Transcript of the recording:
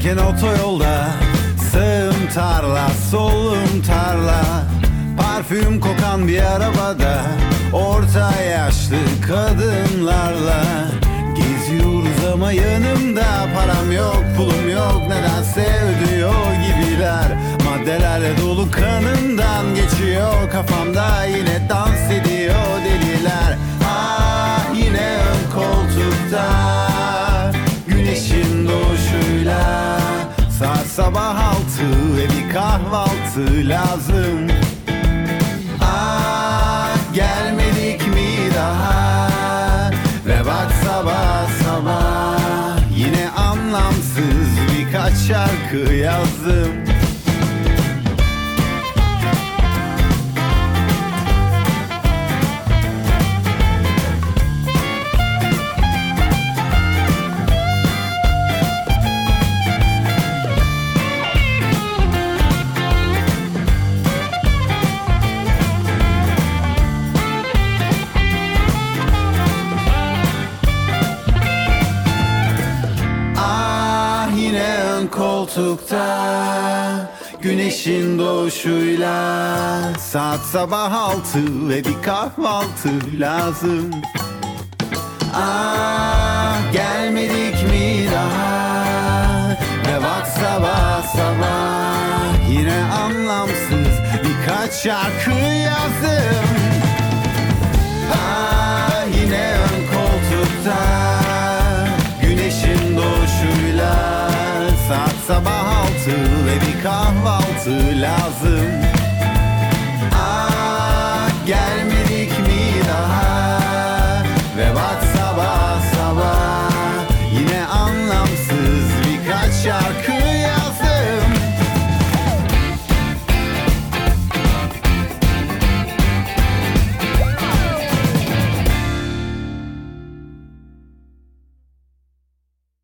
giderken otoyolda, sağım tarla, solum tarla, parfüm kokan bir arabada, orta yaşlı kadınlarla geziyoruz ama yanımda param yok, pulum yok, nedense ödüyor gibiler. Maddelerle dolu kanımdan geçiyor, kafamda yine dans ediyor deliler. Ah, yine ön koltukta, güneşin doğuşuyla, saat sabah 6 ve bir kahvaltı lazım. Ah, gelmedik mi daha? Ve bak sabah sabah yine anlamsız birkaç şarkı yazdım. Koltukta, güneşin doğuşuyla, saat sabah 6 ve bir kahvaltı lazım. Ah, gelmedik mi daha? Ve bak sabah sabah yine anlamsız birkaç şarkı yazdım. Ah, yine ön koltukta, güneşin doğuşuyla, saat sabah 6 ve bir kahvaltı lazım.